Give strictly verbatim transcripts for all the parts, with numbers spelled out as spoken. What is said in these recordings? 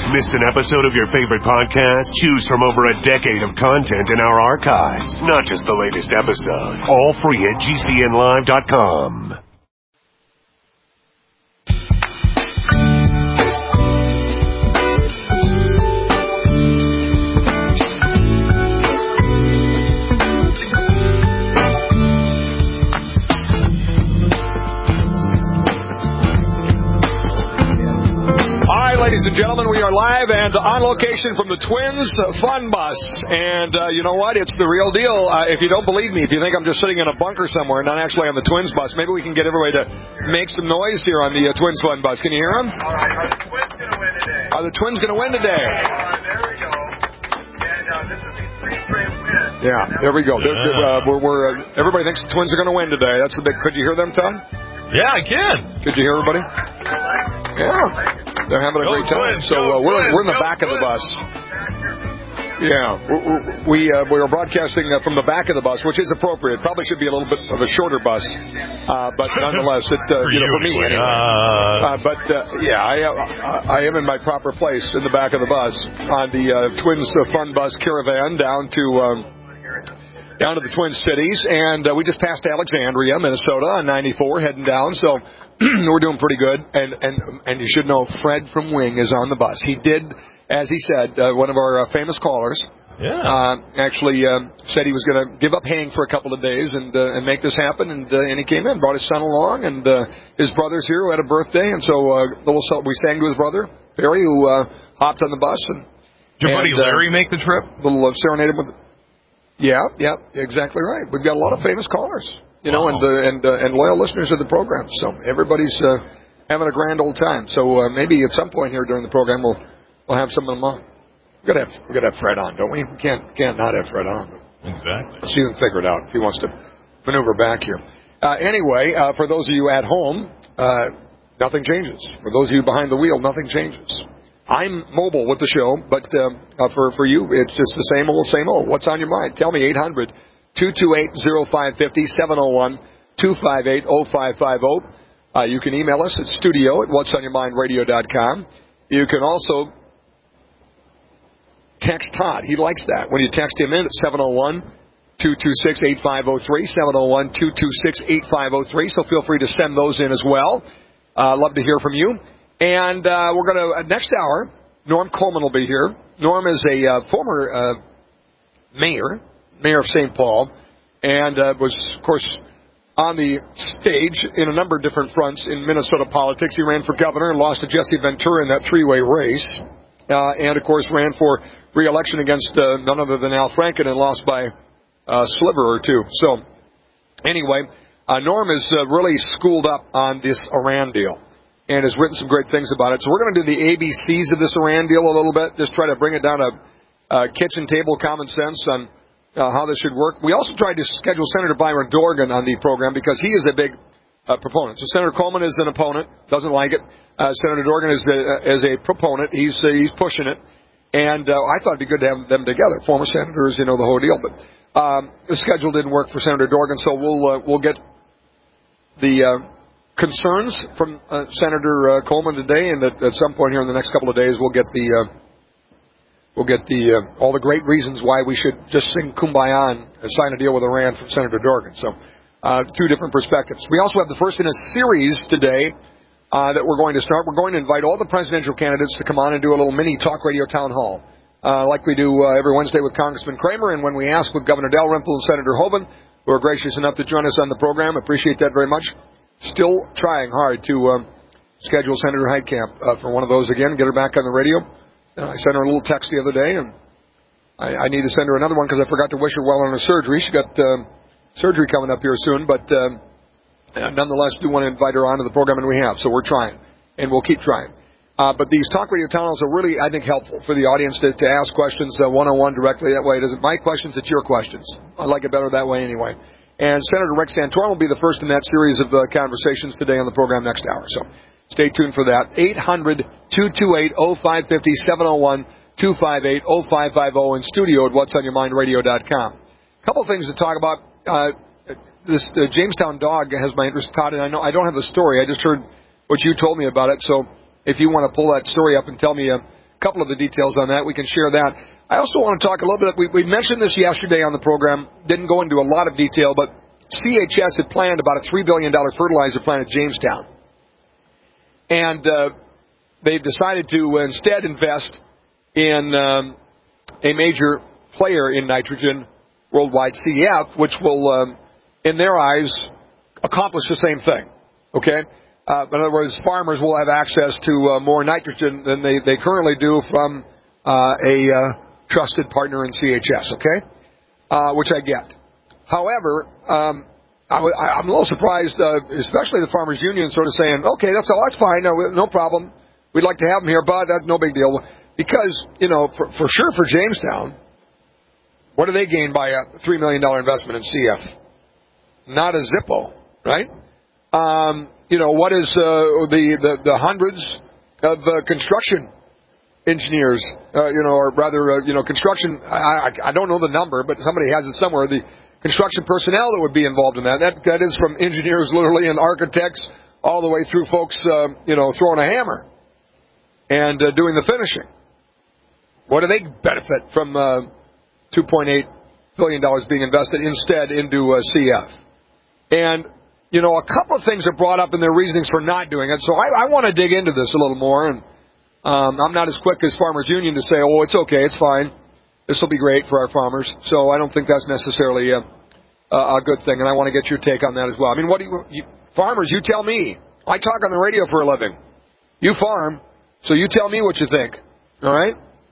Missed an episode of your favorite podcast? Choose from over a decade of content in our archives, not just the latest episode. All free at G C N live dot com. Ladies and gentlemen, we are live and on location from the Twins Fun Bus. And uh, you know what? It's the real deal. Uh, if you don't believe me, if you think I'm just sitting in a bunker somewhere, not actually on the Twins Bus, maybe we can get everybody to make some noise here on the uh, Twins Fun Bus. Can you hear them? All right. Are the Twins going to win today? Are the Twins going to win today? Uh, there we go. And uh, this is the three straight wins. Yeah, there we go. Yeah. Uh, we're, we're, uh, everybody thinks the Twins are going to win today. That's the big. Could you hear them, Tom? Yeah, I can. Could you hear everybody? Yeah. They're having a go great time. Twins, so uh, we're, we're in the back of the bus. Yeah. We, we, uh, we are broadcasting uh, from the back of the bus, which is appropriate. Probably should be a little bit of a shorter bus. Uh, but nonetheless, it, uh, for you know, you, for me anyway. anyway. Uh, uh, but, uh, yeah, I, I, I am in my proper place in the back of the bus on the uh, Twins uh, Fun Bus caravan down to... Um, down to the Twin Cities, and uh, we just passed Alexandria, Minnesota, on ninety-four, heading down, so we're doing pretty good, and, and and you should know Fred from Wing is on the bus. He did, as he said, uh, one of our uh, famous callers, yeah. uh, actually uh, said he was going to give up haying for a couple of days and uh, and make this happen, and uh, and he came in, brought his son along, and uh, his brother's here who had a birthday, and so uh, little so we sang to his brother, Barry, who uh, hopped on the bus. And Did your buddy and, uh, Larry make the trip? A little uh, serenade with Yeah, yeah, exactly right. We've got a lot of famous callers, you know, wow. and uh, and uh, and loyal listeners of the program. So everybody's uh, having a grand old time. So uh, maybe at some point here during the program we'll we'll have some of them on. We gotta have we gotta have Fred on, don't we? We can't can't not have Fred on. Exactly. Let's see him figure it out if he wants to maneuver back here. Uh, anyway, uh, for those of you at home, uh, nothing changes. For those of you behind the wheel, nothing changes. I'm mobile with the show, but um, uh, for for you, it's just the same old, same old. What's on your mind? Tell me, eight hundred, two two eight, oh five five oh, seven oh one, two five eight, oh five five oh. Uh, you can email us at studio at what's on your mind radio dot com. You can also text Todd. He likes that. When you text him in at seven oh one, two two six, eight five oh three, seven oh one, two two six, eight five oh three. So feel free to send those in as well. Uh, love to hear from you. And uh, we're going to, uh, next hour, Norm Coleman will be here. Norm is a uh, former uh, mayor, mayor of Saint Paul, and uh, was, of course, on the stage in a number of different fronts in Minnesota politics. He ran for governor and lost to Jesse Ventura in that three-way race. Uh, and, of course, ran for re-election against uh, none other than Al Franken and lost by a sliver or two. So, anyway, uh, Norm is uh, really schooled up on this Iran deal and has written some great things about it. So we're going to do the A B Cs of this Iran deal a little bit, just try to bring it down to uh, kitchen table common sense on uh, how this should work. We also tried to schedule Senator Byron Dorgan on the program because he is a big uh, proponent. So Senator Coleman is an opponent, doesn't like it. Uh, Senator Dorgan is, uh, is a proponent. He's uh, he's pushing it. And uh, I thought it'd be good to have them together. Former senators, you know, the whole deal. But um, the schedule didn't work for Senator Dorgan, so we'll uh, we'll get the uh, concerns from uh, Senator uh, Coleman today, and at, at some point here in the next couple of days, we'll get the uh, we'll get the uh, all the great reasons why we should just sing Kumbaya and sign a deal with Iran from Senator Dorgan. So uh, two different perspectives. We also have the first in a series today uh, that we're going to start. We're going to invite all the presidential candidates to come on and do a little mini talk radio town hall, uh, like we do uh, every Wednesday with Congressman Kramer, and when we ask with Governor Dalrymple and Senator Hoeven, who are gracious enough to join us on the program. Appreciate that very much. Still trying hard to um, schedule Senator Heitkamp uh, for one of those again, get her back on the radio. Uh, I sent her a little text the other day, and I, I need to send her another one because I forgot to wish her well on her surgery. She got um, surgery coming up here soon, but um, nonetheless, do want to invite her onto the program, and we have, so we're trying, and we'll keep trying. Uh, but these talk radio town halls are really, I think, helpful for the audience to, to ask questions uh, one-on-one directly. That way, it isn't my questions, it's your questions. I like it better that way anyway. And Senator Rick Santorum will be the first in that series of uh, conversations today on the program next hour. So stay tuned for that. eight hundred, two two eight, oh five five oh, seven oh one, two five eight, oh five five oh, in studio at what's on your mind radio dot com. A couple of things to talk about. Uh, this uh, Jamestown dog has my interest, Todd, and I know I don't have the story. I just heard what you told me about it. So if you want to pull that story up and tell me uh, a couple of the details on that. We can share that. I also want to talk a little bit. We, we mentioned this yesterday on the program. Didn't go into a lot of detail, but C H S had planned about a three billion dollars fertilizer plant at Jamestown. And uh, they decided to instead invest in um, a major player in nitrogen worldwide, C F, which will, um, in their eyes, accomplish the same thing. Okay? Uh, in other words, farmers will have access to uh, more nitrogen than they, they currently do from uh, a uh, trusted partner in C H S, okay? Uh, which I get. However, um, I w- I'm a little surprised, uh, especially the Farmers Union sort of saying, okay, that's all, that's fine, no, no problem. We'd like to have them here, but that's no big deal. Because, you know, for, for sure for Jamestown, what do they gain by a three million dollars investment in C F? Not a Zippo, right? Um, you know, what is uh, the, the, the hundreds of uh, construction engineers, uh, you know, or rather, uh, you know, construction, I, I, I don't know the number, but somebody has it somewhere, the construction personnel that would be involved in that. That, that is from engineers literally and architects all the way through folks, uh, you know, throwing a hammer and uh, doing the finishing. What do they benefit from uh, two point eight billion dollars being invested instead into uh, C F? And, you know, a couple of things are brought up in their reasonings for not doing it. So I, I want to dig into this a little more. And um, I'm not as quick as Farmers Union to say, oh, it's okay, it's fine. This will be great for our farmers. So I don't think that's necessarily a, a good thing. And I want to get your take on that as well. I mean, what do you, you farmers, you tell me. I talk on the radio for a living. You farm, so you tell me what you think. All right?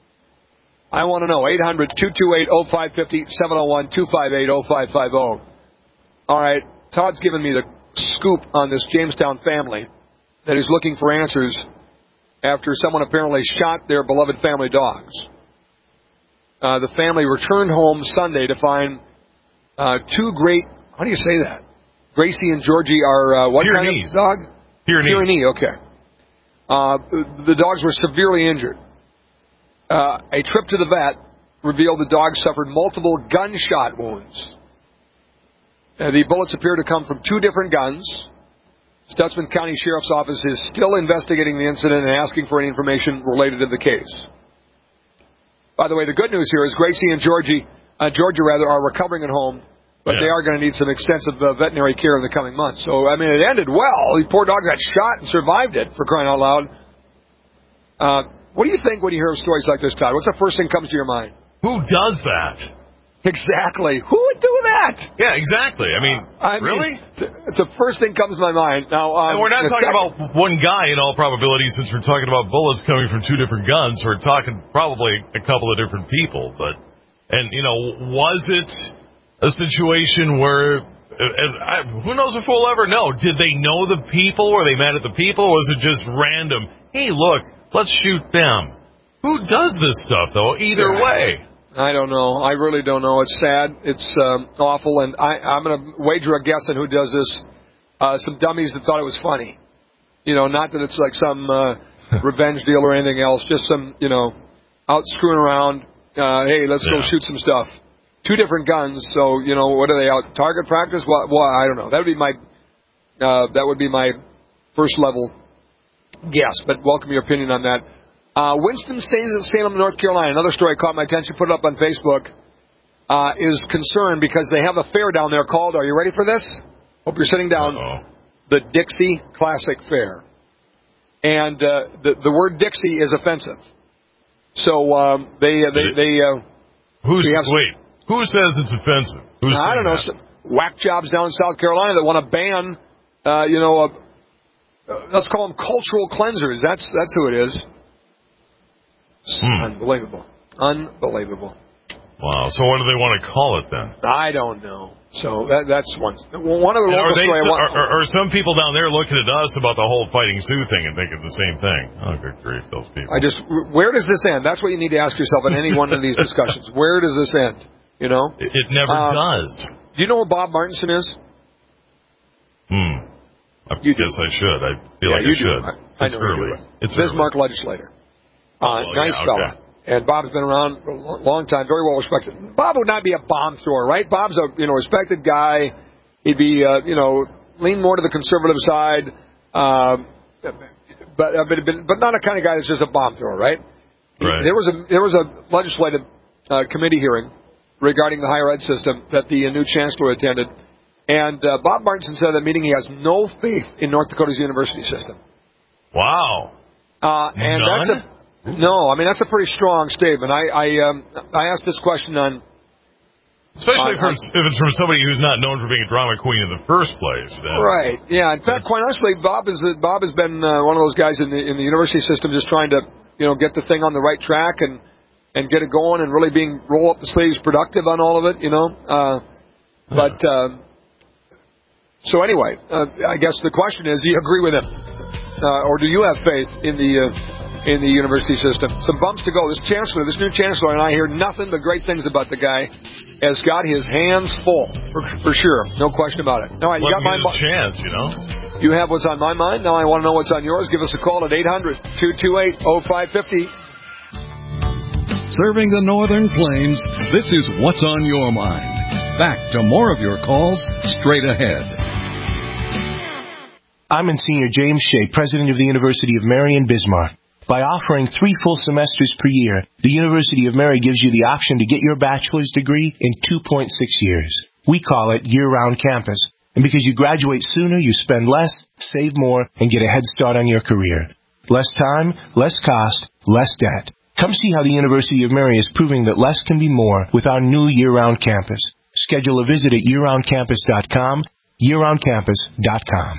I want to know. eight hundred, two two eight, oh five five oh, seven oh one, two five eight, oh five five oh. All right. Todd's given me the scoop on this Jamestown family that is looking for answers after someone apparently shot their beloved family dogs. Uh, the family returned home Sunday to find uh, two great, how do you say that? Gracie and Georgie are uh, what Pyrenees. kind of dog? Pyrenees. Pyrenees, okay. Uh, the dogs were severely injured. Uh, a trip to the vet revealed the dogs suffered multiple gunshot wounds. Uh, the bullets appear to come from two different guns. Stutsman County Sheriff's Office is still investigating the incident and asking for any information related to the case. By the way, the good news here is Gracie and Georgie, uh, Georgia rather, are recovering at home, but yeah. they are going to need some extensive uh, veterinary care in the coming months. So, I mean, it ended well. The poor dog got shot and survived it, for crying out loud. Uh, what do you think when you hear stories like this, Todd? What's the first thing that comes to your mind? Who does that? Exactly. Who would do that? Yeah, exactly. I mean, uh, I really? Mean, it's the first thing that comes to my mind. Now, um, and we're not talking second... about one guy in all probability, since we're talking about bullets coming from two different guns. We're talking probably a couple of different people. But, and, you know, was it a situation where, and I, who knows if we'll ever know, did they know the people? Were they mad at the people? Or was it just random? Hey, look, let's shoot them. Who does this stuff, though? Either yeah. way. I don't know. I really don't know. It's sad. It's um, awful. And I, I'm going to wager a guess on who does this. Uh, some dummies that thought it was funny. You know, not that it's like some uh, revenge deal or anything else. Just some, you know, out screwing around. Uh, hey, let's yeah. go shoot some stuff. Two different guns. So, you know, what are they out? Target practice? What? Well, I don't know. That would be my, uh, that would be my first level guess. But welcome your opinion on that. Uh, Winston-Salem, North Carolina, another story caught my attention, put it up on Facebook, uh, is concerned because they have a fair down there called, are you ready for this? Hope you're sitting down. Uh-oh. The Dixie Classic Fair. And uh, the, the word Dixie is offensive. So um, they, they, they, uh, Who's, they have some, wait, who says it's offensive? Who's I don't know, some whack jobs down in South Carolina that want to ban, uh, you know, uh, uh, let's call them cultural cleansers. That's, that's who it is. Hmm. Unbelievable. Unbelievable. Wow. So what do they want to call it then? I don't know. So that, that's one. One of the local are, they, story I want, are, are, are some people down there looking at us about the whole fighting Sioux thing and thinking the same thing? Oh, good grief, those people. I just, where does this end? That's what you need to ask yourself in any one of these discussions. Where does this end? You know? It, it never um, does. Do you know who Bob Martinson is? Hmm. I you guess do. I should. I feel yeah, like you I should. Do. I, I it's know early. you do. It's Bismarck early. legislator. Uh, well, nice yeah, fella. okay. And Bob's been around for a long time, very well respected. Bob would not be a bomb thrower, right? Bob's a you know respected guy. He'd be uh, you know lean more to the conservative side, uh, but, uh, but but not a kind of guy that's just a bomb thrower, right? Right. There was a there was a legislative uh, committee hearing regarding the higher ed system that the uh, new chancellor attended, and uh, Bob Martinson said at that meeting he has no faith in North Dakota's university system. Wow. Uh, and None? that's a no. I mean that's a pretty strong statement. I I, um, I asked this question on. Especially on, if, it's, if it's from somebody who's not known for being a drama queen in the first place. Then right. Yeah. In fact, quite honestly, Bob is uh, Bob has been uh, one of those guys in the in the university system just trying to you know get the thing on the right track and and get it going and really being roll up the sleeves productive on all of it. You know. Uh, but um, so anyway, uh, I guess the question is, do you agree with him, uh, or do you have faith in the? Uh, in the university system. Some bumps to go. This chancellor, this new chancellor, and I hear nothing but great things about the guy, has got his hands full, for, for sure. No question about it. All right, you Let got my his chance, you know. You have what's on my mind. Now I want to know what's on yours. Give us a call at eight hundred, two two eight, oh five five oh. Serving the Northern Plains, this is What's on Your Mind. Back to more of your calls straight ahead. I'm Monsignor James Shea, president of the University of Marion Bismarck. By offering three full semesters per year, the University of Mary gives you the option to get your bachelor's degree in two point six years. We call it year-round campus. And because you graduate sooner, you spend less, save more, and get a head start on your career. Less time, less cost, less debt. Come see how the University of Mary is proving that less can be more with our new year-round campus. Schedule a visit at year round campus dot com, year round campus dot com.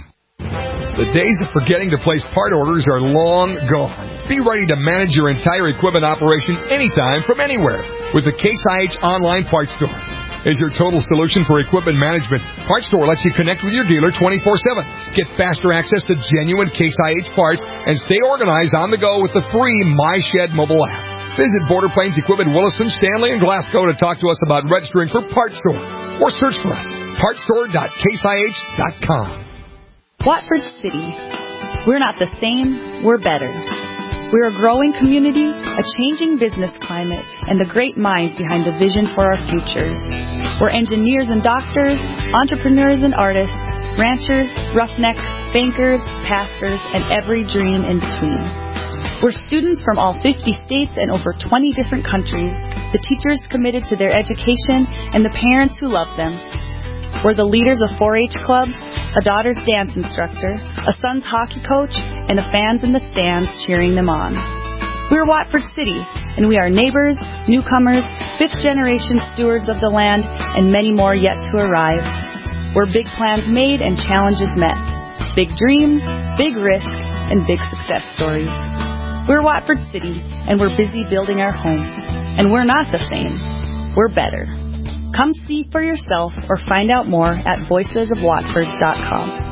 The days of forgetting to place part orders are long gone. Be ready to manage your entire equipment operation anytime from anywhere with the Case I H Online Parts Store. Is your total solution for equipment management. Parts Store lets you connect with your dealer twenty-four seven. Get faster access to genuine Case I H parts and stay organized on the go with the free MyShed mobile app. Visit Border Plains Equipment, Williston, Stanley, and Glasgow to talk to us about registering for Parts Store. Or search for us, parts store dot case i h dot com. Watford City. We're not the same, we're better. We're a growing community, a changing business climate, and the great minds behind the vision for our future. We're engineers and doctors, entrepreneurs and artists, ranchers, roughnecks, bankers, pastors, and every dream in between. We're students from all fifty states and over twenty different countries, the teachers committed to their education, and the parents who love them. We're the leaders of four H clubs, a daughter's dance instructor, a son's hockey coach, and the fans in the stands cheering them on. We're Watford City, and we are neighbors, newcomers, fifth-generation stewards of the land, and many more yet to arrive. We're big plans made and challenges met. Big dreams, big risk, and big success stories. We're Watford City, and we're busy building our home. And we're not the same. We're better. Come see for yourself or find out more at voices of watford dot com.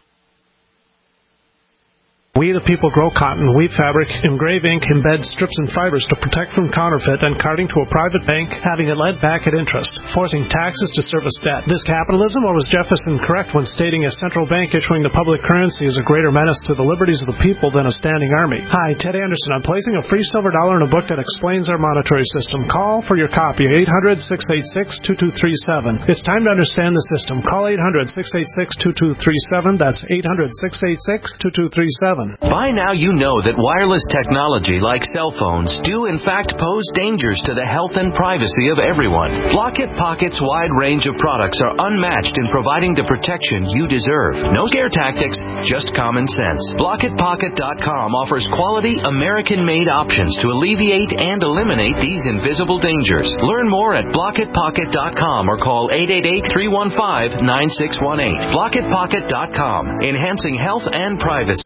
We the people grow cotton, weave fabric, engrave ink, embed strips and fibers to protect from counterfeit and carting to a private bank, having it lent back at interest, forcing taxes to service debt. This capitalism, or was Jefferson correct when stating a central bank issuing the public currency is a greater menace to the liberties of the people than a standing army? Hi, Ted Anderson. I'm placing a free silver dollar in a book that explains our monetary system. Call for your copy, eight hundred, six eight six, two two three seven. It's time to understand the system. Call eight hundred, six eight six, two two three seven. That's eight hundred, six eight six, two two three seven. By now you know that wireless technology like cell phones do in fact pose dangers to the health and privacy of everyone. Blockit Pocket's wide range of products are unmatched in providing the protection you deserve. No scare tactics, just common sense. Blockit Pocket dot com offers quality American-made options to alleviate and eliminate these invisible dangers. Learn more at Blockit Pocket dot com or call eight eight eight, three one five, nine six one eight. Blockit Pocket dot com, enhancing health and privacy.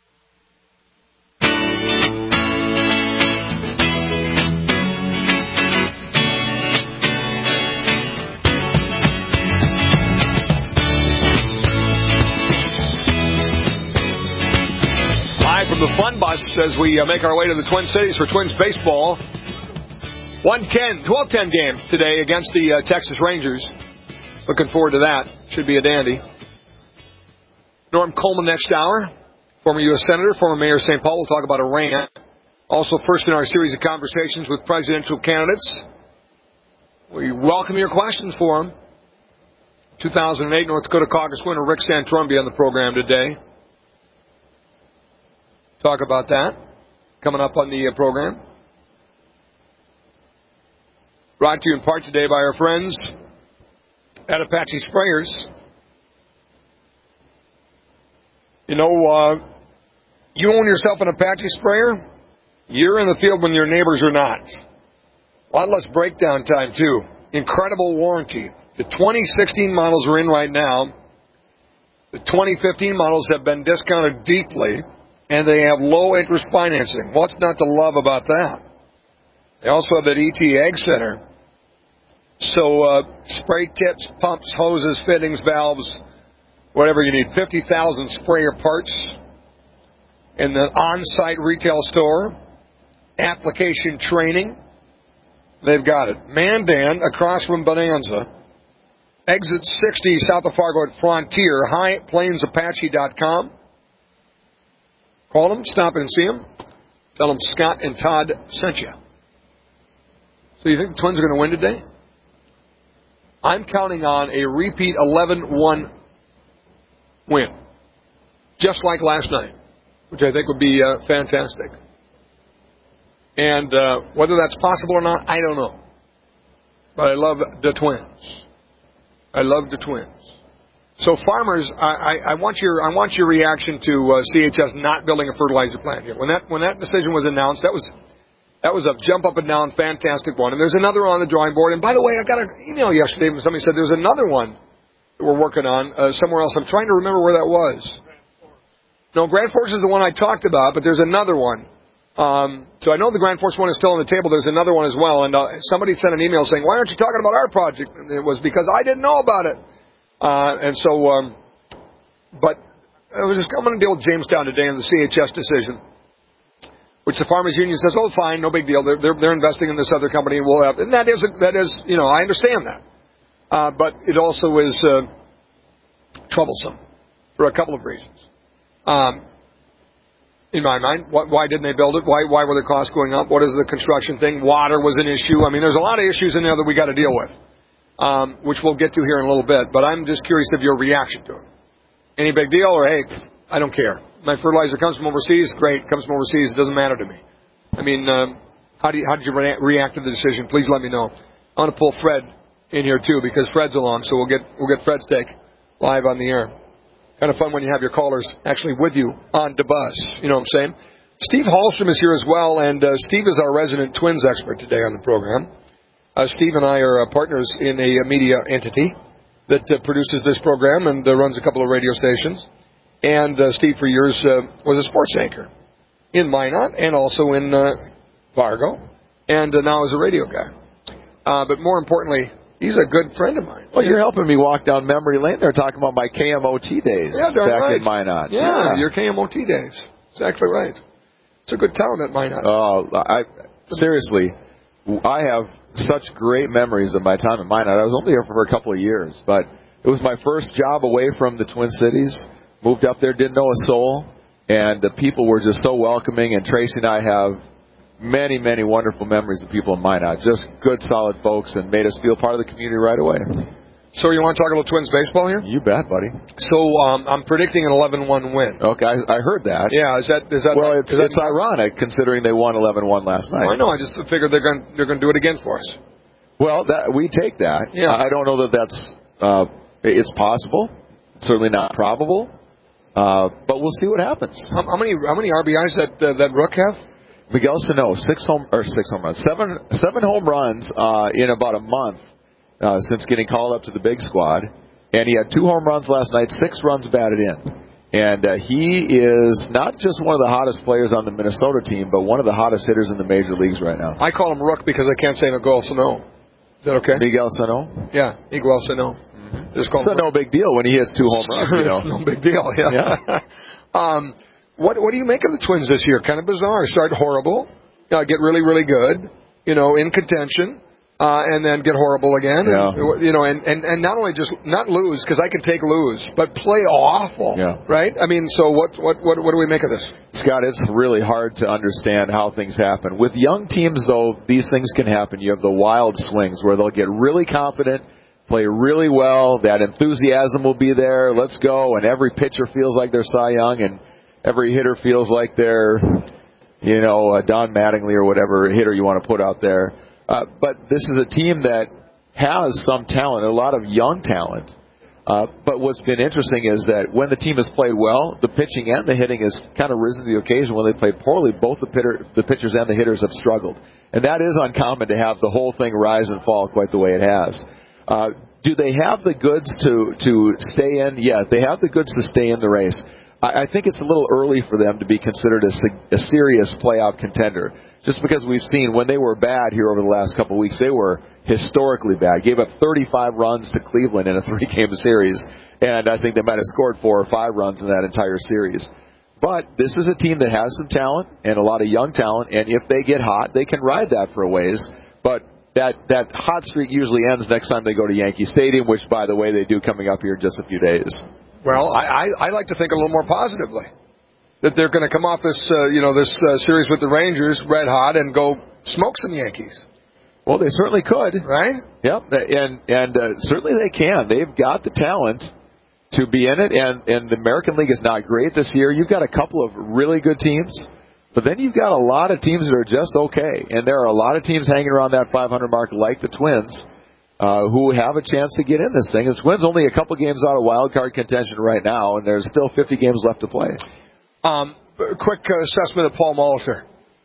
The Fun Bus as we uh, make our way to the Twin Cities for Twins baseball. one ten, twelve ten game today against the uh, Texas Rangers. Looking forward to that. Should be a dandy. Norm Coleman next hour. Former U S Senator, former Mayor of Saint Paul. We'll talk about Iran. Also first in our series of conversations with presidential candidates. We welcome your questions for them. two thousand eight North Dakota Caucus winner Rick Santorum be on the program today. Talk about that coming up on the uh, program. Brought to you in part today by our friends at Apache Sprayers. You know, uh, you own yourself an Apache sprayer, you're in the field when your neighbors are not. A lot less breakdown time, too. Incredible warranty. The twenty sixteen models are in right now. The twenty fifteen models have been discounted deeply, and they have low-interest financing. What's not to love about that? They also have that E T Ag Center. So uh, spray tips, pumps, hoses, fittings, valves, whatever you need. fifty thousand sprayer parts in the on-site retail store. Application training. They've got it. Mandan, across from Bonanza. Exit sixty south of Fargo at Frontier. High Plains Apache dot com. Call them, stop in and see them. Tell them Scott and Todd sent you. So you think the Twins are going to win today? I'm counting on a repeat eleven one win. Just like last night, which I think would be uh, fantastic. And uh, whether that's possible or not, I don't know. But I love the Twins. I love the Twins. So farmers, I, I, I want your I want your reaction to uh, C H S not building a fertilizer plant here. When that when that decision was announced, that was that was a jump up and down, fantastic one. And there's another on the drawing board. And by the way, I got an email yesterday from somebody said there's another one that we're working on uh, somewhere else. I'm trying to remember where that was. No, Grand Forks is the one I talked about, but there's another one. Um, so I know the Grand Forks one is still on the table. There's another one as well. And uh, somebody sent an email saying, why aren't you talking about our project? And it was because I didn't know about it. Uh, and so, um, but I was just, I'm going to deal with Jamestown today and the C H S decision, which the Farmers Union says, oh, fine, no big deal. They're, they're, they're investing in this other company. And we'll have, and that is, that is, you know, I understand that. Uh, but it also is uh, troublesome for a couple of reasons. Um, In my mind, why didn't they build it? Why why were the costs going up? What is the construction thing? Water was an issue. I mean, there's a lot of issues in there that we got to deal with, um, which we'll get to here in a little bit. But I'm just curious of your reaction to it. Any big deal, or hey, I don't care. My fertilizer comes from overseas. Great, comes from overseas. It doesn't matter to me. I mean, um, how do you, how did you re- react to the decision? Please let me know. I want to pull Fred in here too because Fred's along, so we'll get we'll get Fred's take live on the air. Kind of fun when you have your callers actually with you on the bus. You know what I'm saying? Steve Hallstrom is here as well, and uh, Steve is our resident Twins expert today on the program. Uh, Steve and I are uh, partners in a, a media entity that uh, produces this program and uh, runs a couple of radio stations. And uh, Steve, for years, uh, was a sports anchor in Minot and also in uh, Fargo, and uh, now is a radio guy. Uh, but more importantly, he's a good friend of mine. Well, you're helping me walk down memory lane there, talking about my K M O T days yeah, back right. in Minot. Yeah, yeah, your K M O T days. Exactly right. It's a good town at Minot. Oh, uh, I seriously, I have such great memories of my time at Minot. I was only here for a couple of years, but it was my first job away from the Twin Cities. Moved up there, didn't know a soul, and the people were just so welcoming. And Tracy and I have many, many wonderful memories of people in Minot. Just good, solid folks, and made us feel part of the community right away. So you want to talk a little Twins baseball here? You bet, buddy. So um, I'm predicting an eleven one win. Okay, I, I heard that. Yeah, is that is that? Well, like, it's, is that it's ironic considering they won eleven one last night. Well, I know. I just figured they're going they're going to do it again for us. Well, that, we take that. Yeah. I don't know that that's uh, it's possible. Certainly not probable. Uh, but we'll see what happens. How, how many how many R B Is that uh, that Rook have? Miguel Sano, six home or six home runs, seven seven home runs uh, in about a month uh, since getting called up to the big squad, and he had two home runs last night, six runs batted in, and uh, he is not just one of the hottest players on the Minnesota team, but one of the hottest hitters in the major leagues right now. I call him Rook because I can't say Miguel Sano. Is that okay? Miguel Sano? Yeah, Miguel Sano. Mm-hmm. Just call it's him no big deal when he hits two home runs. You know, it's no big deal. Yeah. yeah. um, what what do you make of the Twins this year? Kind of bizarre. Start horrible, uh, get really really good. You know, in contention. Uh, and then get horrible again, yeah. and, you know, and, and, and not only just not lose because I can take lose, but play awful, yeah. right? I mean, so what what what what do we make of this, Scott? It's really hard to understand how things happen with young teams. Though these things can happen. You have the wild swings where they'll get really confident, play really well. That enthusiasm will be there. Let's go, and every pitcher feels like they're Cy Young, and every hitter feels like they're, you know, uh, Don Mattingly or whatever hitter you want to put out there. Uh, but this is a team that has some talent, a lot of young talent. Uh, but what's been interesting is that when the team has played well, the pitching and the hitting has kind of risen to the occasion. When they played poorly, both the, pitter, the pitchers and the hitters have struggled. And that is uncommon to have the whole thing rise and fall quite the way it has. Uh, do they have the goods to, to stay in? Yeah, they have the goods to stay in the race. I, I think it's a little early for them to be considered a, a serious playoff contender. Just because we've seen when they were bad here over the last couple of weeks, they were historically bad. Gave up thirty-five runs to Cleveland in a three-game series, and I think they might have scored four or five runs in that entire series. But this is a team that has some talent and a lot of young talent, and if they get hot, they can ride that for a ways. But that, that hot streak usually ends next time they go to Yankee Stadium, which, by the way, they do coming up here in just a few days. Well, I, I, I like to think a little more positively. That they're going to come off this, uh, you know, this uh, series with the Rangers red hot and go smoke some Yankees. Well, they certainly could, right? Yep, and and uh, certainly they can. They've got the talent to be in it, and and the American League is not great this year. You've got a couple of really good teams, but then you've got a lot of teams that are just okay, and there are a lot of teams hanging around that five hundred mark, like the Twins, uh, who have a chance to get in this thing. The Twins only a couple games out of wild card contention right now, and there's still fifty games left to play. Um, quick assessment of Paul Molitor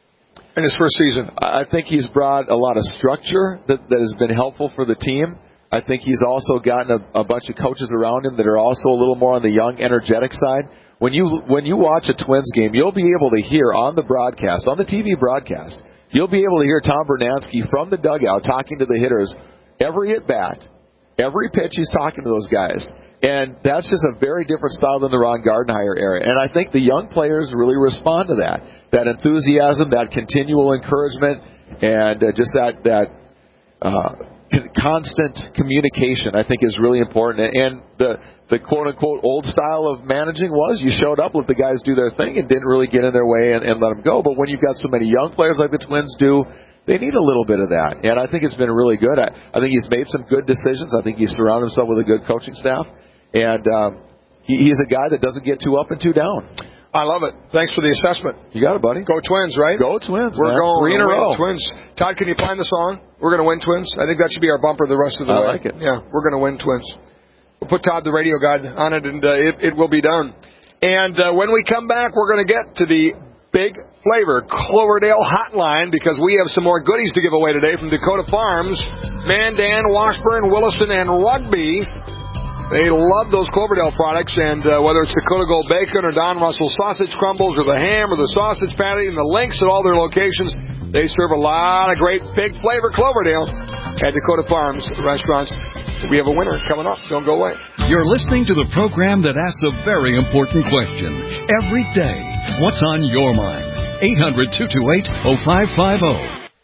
in his first season. I think he's brought a lot of structure that, that has been helpful for the team. I think he's also gotten a, a bunch of coaches around him that are also a little more on the young, energetic side. When you when you watch a Twins game, you'll be able to hear on the broadcast, on the T V broadcast, you'll be able to hear Tom Bernansky from the dugout talking to the hitters every at-bat, every pitch he's talking to those guys. And that's just a very different style than the Ron Gardenhire era. And I think the young players really respond to that. That enthusiasm, that continual encouragement, and uh, just that, that uh, constant communication, I think, is really important. And the, the quote-unquote old style of managing was you showed up, let the guys do their thing, and didn't really get in their way and, and let them go. But when you've got so many young players like the Twins do, they need a little bit of that. And I think it's been really good. I, I think he's made some good decisions. I think he's surrounded himself with a good coaching staff. And um, he, he's a guy that doesn't get too up and too down. I love it. Thanks for the assessment. You got it, buddy. Go Twins, right? Go Twins. We're man. going three in a row. Twins. Todd, can you find the song? We're going to win Twins. I think that should be our bumper the rest of the I way. I like it. Yeah, we're going to win Twins. We'll put Todd, the radio guy, on it, and uh, it, it will be done. And uh, when we come back, we're going to get to the Big Flavor Cloverdale Hotline because we have some more goodies to give away today from Dakota Farms, Mandan, Washburn, Williston, and Rugby. They love those Cloverdale products, and uh, whether it's Dakota Gold Bacon or Don Russell Sausage Crumbles or the ham or the sausage patty and the links at all their locations, they serve a lot of great Big Flavor Cloverdale at Dakota Farms restaurants. We have a winner coming up. Don't go away. You're listening to the program that asks a very important question every day. What's on your mind? eight hundred, two two eight, oh five five oh.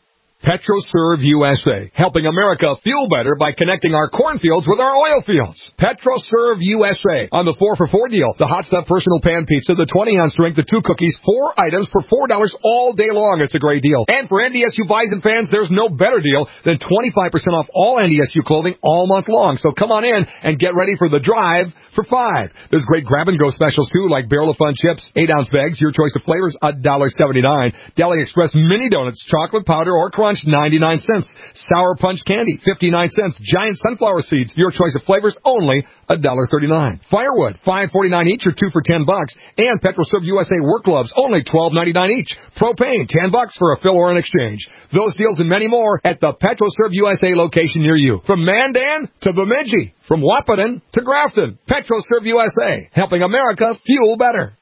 PetroServe U S A, helping America fuel better by connecting our cornfields with our oil fields. PetroServe U S A on the four for four deal. The Hot Stuff Personal Pan Pizza, the twenty ounce drink, the two cookies, four items for four dollars all day long. It's a great deal. And for N D S U Bison fans, there's no better deal than twenty-five percent off all N D S U clothing all month long. So come on in and get ready for the drive for five. There's great grab-and-go specials, too, like Barrel of Fun chips, eight ounce bags, your choice of flavors, one dollar seventy-nine. Deli Express mini donuts, chocolate powder or crunch, ninety-nine cents. Sour Punch candy, fifty-nine cents. Giant sunflower seeds, your choice of flavors, only one dollar thirty-nine. Firewood, five forty-nine each or two for ten bucks. And PetroServe U S A work gloves, only twelve ninety-nine each. Propane, ten bucks for a fill or an exchange. Those deals and many more at the PetroServe U S A location near you. From Mandan to Bemidji, from Wahpeton to Grafton, PetroServe U S A, helping America fuel better.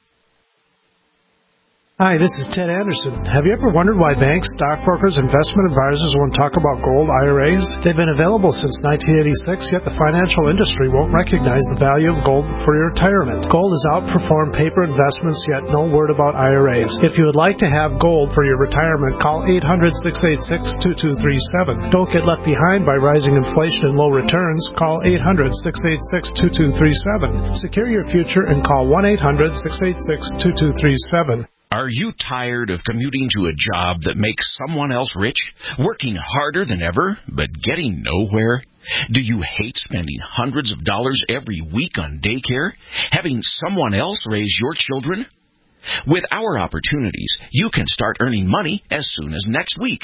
Hi, this is Ted Anderson. Have you ever wondered why banks, stockbrokers, investment advisors won't talk about gold I R As? They've been available since nineteen eighty-six, yet the financial industry won't recognize the value of gold for your retirement. Gold has outperformed paper investments, yet no word about I R As. If you would like to have gold for your retirement, call eight hundred, six eight six, two two three seven. Don't get left behind by rising inflation and low returns. Call eight hundred, six eight six, two two three seven. Secure your future and call one eight hundred, six eight six, two two three seven. Are you tired of commuting to a job that makes someone else rich, working harder than ever, but getting nowhere? Do you hate spending hundreds of dollars every week on daycare, having someone else raise your children? With our opportunities, you can start earning money as soon as next week.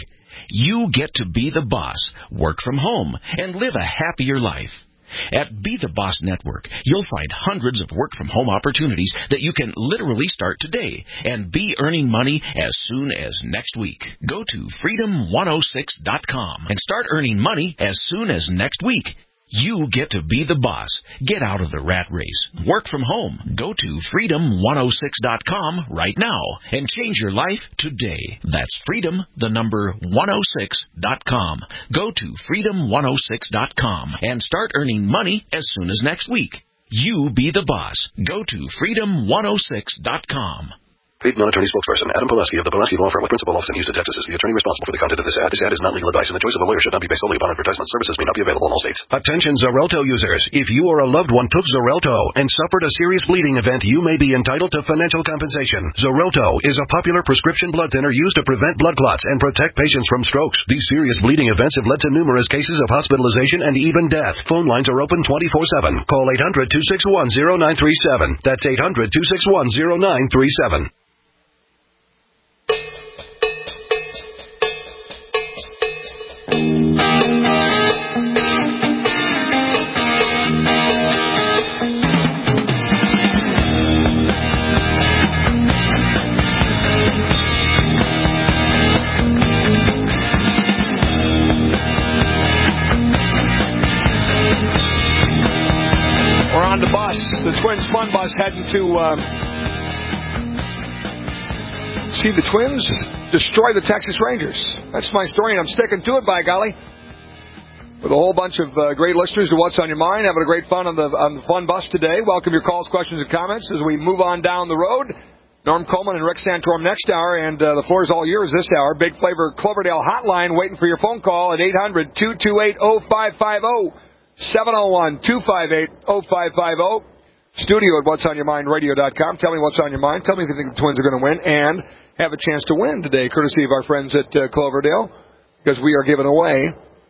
You get to be the boss, work from home, and live a happier life. At Be the Boss Network, you'll find hundreds of work-from-home opportunities that you can literally start today and be earning money as soon as next week. Go to freedom one oh six dot com and start earning money as soon as next week. You get to be the boss. Get out of the rat race. Work from home. Go to freedom one oh six dot com right now and change your life today. That's freedom, the number one oh six dot com. Go to freedom one oh six dot com and start earning money as soon as next week. You be the boss. Go to freedom one oh six dot com. Paid non-attorney spokesperson Adam Pulaski of the Pulaski Law Firm with principal office in Houston, Texas is the attorney responsible for the content of this ad. This ad is not legal advice, and the choice of a lawyer should not be based solely upon advertisement. Services may not be available in all states. Attention Xarelto users. If you or a loved one took Xarelto and suffered a serious bleeding event, you may be entitled to financial compensation. Xarelto is a popular prescription blood thinner used to prevent blood clots and protect patients from strokes. These serious bleeding events have led to numerous cases of hospitalization and even death. Phone lines are open twenty-four seven. Call eight hundred two six one oh nine three seven. That's eight hundred two six one oh nine three seven. The Twins Fun Bus heading to um, see the Twins destroy the Texas Rangers. That's my story, and I'm sticking to it, by golly. With a whole bunch of uh, great listeners to What's on Your Mind, having a great fun on the, on the Fun Bus today. Welcome your calls, questions, and comments as we move on down the road. Norm Coleman and Rick Santorum next hour, and uh, the floor is all yours this hour. Big Flavor Cloverdale Hotline waiting for your phone call at eight hundred two two eight oh five five oh, seven oh one two five eight oh five five oh. Studio at whats on your mind radio dot com. Tell me what's on your mind. Tell me if you think the Twins are going to win and have a chance to win today, courtesy of our friends at uh, Cloverdale, because we are giving away,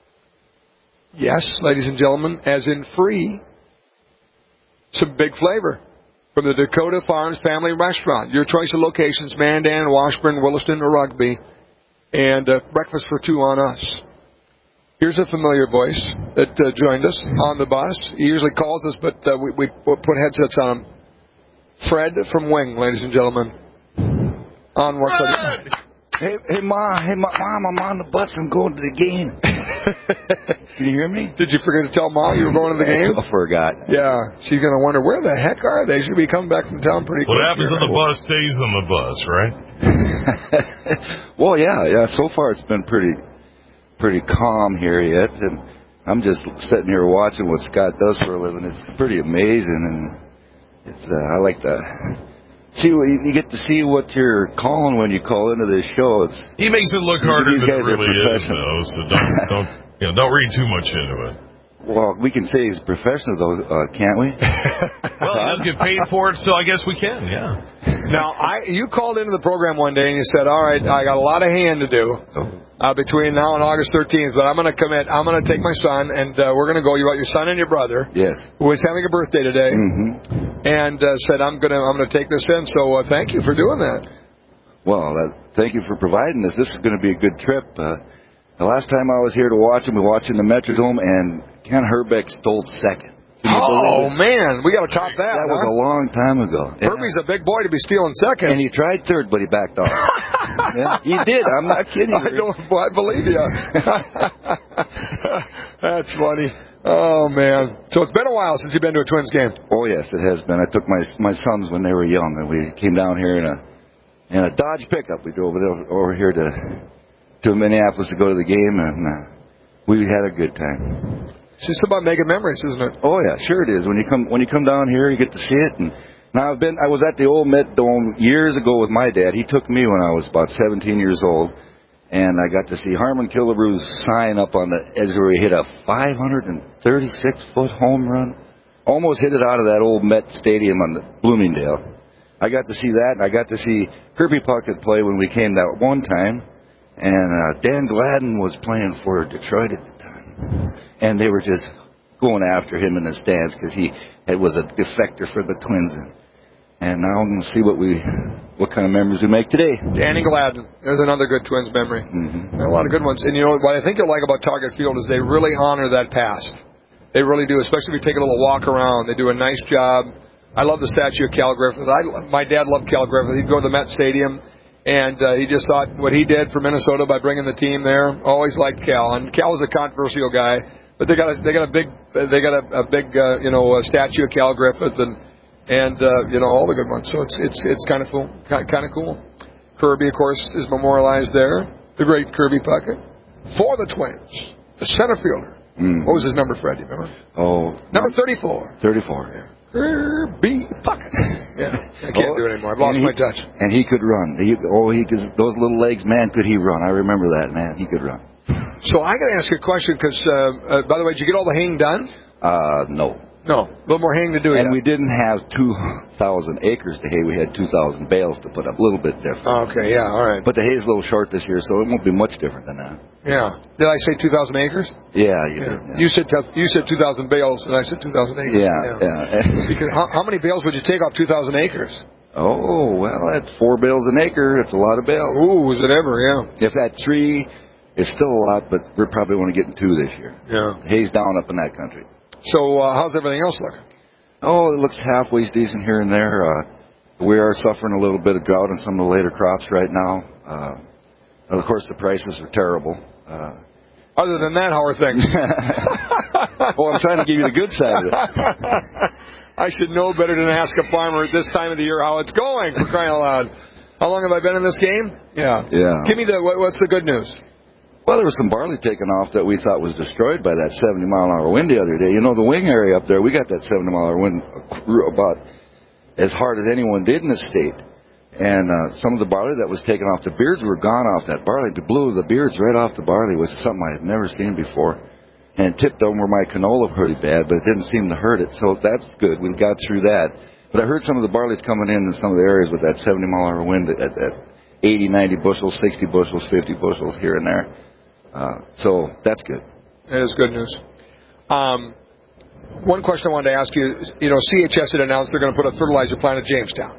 yes, ladies and gentlemen, as in free, some Big Flavor from the Dakota Farms Family Restaurant. Your choice of locations, Mandan, Washburn, Williston, or Rugby, and uh, breakfast for two on us. Here's a familiar voice that uh, joined us on the bus. He usually calls us, but uh, we, we put headsets on him. Fred from Wing, ladies and gentlemen. On what's up? Hey, hey, Mom, hey, Mom, I'm on the bus. I'm going to the game. Can you hear me? Did you forget to tell Mom you were going to the game? I forgot. Yeah, she's going to wonder, where the heck are they? She'll be coming back from town pretty quick. What happens on the bus stays on the bus, right? Well, yeah, yeah. So far, it's been pretty... pretty calm here yet, and I'm just sitting here watching what Scott does for a living. It's pretty amazing, and it's uh, I like to see what you, you get to see what you're calling when you call into this show. It's, he makes it look harder than it really is, though. So don't don't you know, don't read too much into it. Well, we can say he's professional, though, uh, can't we? Well, he does get paid for it, so I guess we can. Yeah. Now, I you called into the program one day and you said, "All right, I got a lot of hand to do." Uh, between now and August thirteenth, but I'm going to commit. I'm going to take my son, and uh, we're going to go. You got your son and your brother, yes, who is having a birthday today, mm-hmm. and uh, said I'm going to I'm going to take this in. So uh, thank you for doing that. Well, uh, thank you for providing this. This is going to be a good trip. Uh, the last time I was here to watch him, we were watching the Metrodome, and Ken Herbeck stole second. Oh, man, we got to top that. That huh? was a long time ago. Herbie's yeah. a big boy to be stealing second. And he tried third, but he backed off. Yeah, he did. I'm not kidding. I don't. I believe you. That's funny. Oh, man. So it's been a while since you've been to a Twins game. Oh, yes, it has been. I took my my sons when they were young, and we came down here in a in a Dodge pickup. We drove it over, over here to, to Minneapolis to go to the game, and uh, we had a good time. It's just about making memories, isn't it? Oh yeah, sure it is. When you come when you come down here, you get to see it. And now I've been I was at the old Met Dome years ago with my dad. He took me when I was about seventeen years old, and I got to see Harmon Killebrew's sign up on the edge where he hit a five hundred thirty-six foot home run, almost hit it out of that old Met Stadium on the Bloomingdale. I got to see that, and I got to see Kirby Puckett play when we came that one time, and uh, Dan Gladden was playing for Detroit at the time. And they were just going after him in the stands because he it was a defector for the Twins. And And now I'm going to see what we, what kind of memories we make today. Danny Gladden. There's another good Twins memory. Mm-hmm. A lot of good ones. And you know what I think you'll like about Target Field is they really honor that past. They really do, especially if you take a little walk around. They do a nice job. I love the statue of Cal Griffith. I, my dad loved Cal Griffith. He'd go to the Met Stadium, and uh, he just thought what he did for Minnesota by bringing the team there. Always liked Cal, and Cal was a controversial guy. But they got a, they got a big they got a, a big uh, you know a statue of Cal Griffith and. And, uh, you know, all the good ones. So it's it's it's kind of cool. Kind of cool. Kirby, of course, is memorialized there. The great Kirby Puckett. For the Twins. The center fielder. Mm. What was his number, Fred? Do you remember? Oh. Number thirty-four. thirty-four, yeah. Kirby Puckett. Yeah. I can't oh, do it anymore. I've lost he, my touch. And he could run. He, oh, he could, those little legs, man, could he run. I remember that, man. He could run. So I got to ask you a question because, uh, uh, by the way, did you get all the haying done? Uh, no. No, a little more haying to do. And yet. we didn't have two thousand acres to hay. We had two thousand bales to put up. A little bit different. Oh, okay, yeah, all right. But the hay's a little short this year, so it won't be much different than that. Yeah. Did I say two thousand acres? Yeah, you yeah. did. Yeah. You said t- you said two thousand bales, and I said two thousand acres. Yeah, yeah. yeah. Because how, how many bales would you take off two thousand acres? Oh, well, that's four bales an acre. That's a lot of bales. Ooh, is it ever, yeah. If that tree is still a lot, but we're probably only getting two this year. Yeah. Hay's down up in that country. So uh, how's everything else look? Oh, it looks halfway decent here and there. Uh, we are suffering a little bit of drought in some of the later crops right now. Uh, of course, the prices are terrible. Uh, Other than that, how are things? Well, I'm trying to give you the good side of it. I should know better than ask a farmer at this time of the year how it's going, for crying out loud. How long have I been in this game? Yeah. Yeah. Give me the, what, what's the good news? Well, there was some barley taken off that we thought was destroyed by that seventy mile an hour wind the other day. You know, the wing area up there, we got that seventy mile an hour wind about as hard as anyone did in the state. And uh, some of the barley that was taken off, the beards were gone off that barley. It blew the beards right off the barley, which is something I had never seen before. And it tipped over my canola pretty bad, but it didn't seem to hurt it. So that's good. We got through that. But I heard some of the barley's coming in in some of the areas with that seventy mile an hour wind at, at eighty, ninety bushels, sixty bushels, fifty bushels here and there. Uh, so that's good. It is good news. Um, one question I wanted to ask you, you know, C H S had announced they're going to put a fertilizer plant at Jamestown.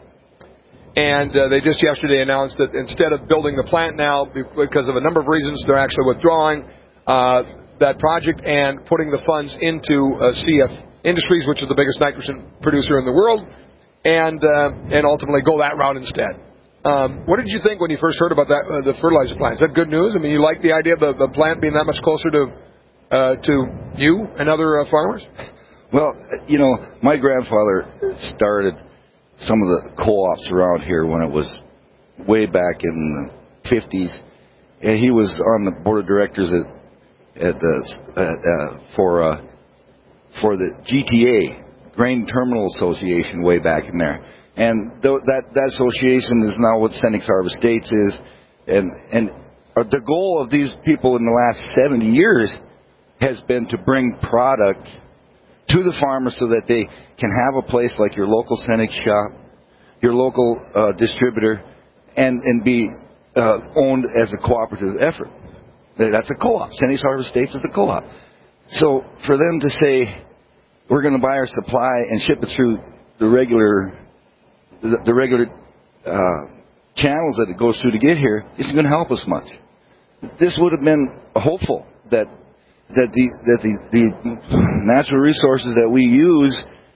And uh, they just yesterday announced that instead of building the plant now, because of a number of reasons, they're actually withdrawing uh, that project and putting the funds into uh, C F Industries, which is the biggest nitrogen producer in the world, and uh, and ultimately go that route instead. Um, what did you think when you first heard about that, uh, the fertilizer plant? Is that good news? I mean, you like the idea of the, the plant being that much closer to uh, to you and other uh, farmers? Well, you know, my grandfather started some of the co-ops around here when it was way back in the fifties, and he was on the board of directors at at, uh, at uh, for uh, for the G T A, Grain Terminal Association, way back in there. And th- that, that association is now what Cenex Harvest States is. And, and the goal of these people in the last seventy years has been to bring product to the farmers so that they can have a place like your local Cenex shop, your local uh, distributor, and, and be uh, owned as a cooperative effort. That's a co-op. Cenex Harvest States is a co-op. So for them to say, we're going to buy our supply and ship it through the regular... The, the regular uh, channels that it goes through to get here isn't going to help us much. This would have been hopeful that that the that the, the natural resources that we use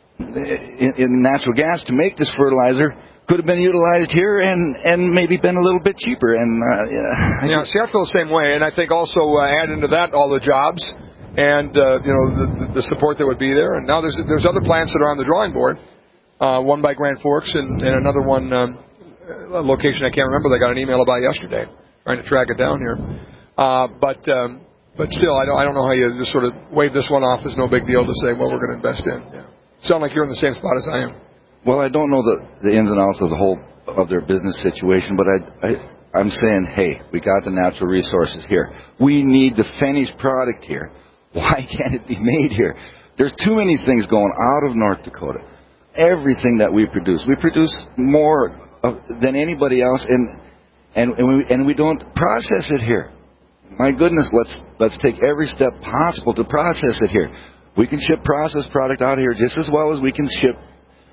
in, in natural gas to make this fertilizer could have been utilized here and, and maybe been a little bit cheaper. And uh, yeah, yeah, see, I feel the same way, and I think also uh, add into that all the jobs and uh, you know the, the support that would be there. And now there's there's other plants that are on the drawing board. Uh, one by Grand Forks and, and another one, um, a location I can't remember. They got an email about yesterday, trying to track it down here. Uh, but um, but still, I don't I don't know how you just sort of wave this one off as no big deal to say, well, we're going to invest in. Yeah. Sound like you're in the same spot as I am. Well, I don't know the the ins and outs of the whole of their business situation, but I, I I'm saying, hey, we got the natural resources here. We need the finished product here. Why can't it be made here? There's too many things going out of North Dakota. Everything that we produce, we produce more of, than anybody else, and and and we, and we don't process it here. My goodness, let's let's take every step possible to process it here. We can ship processed product out of here just as well as we can ship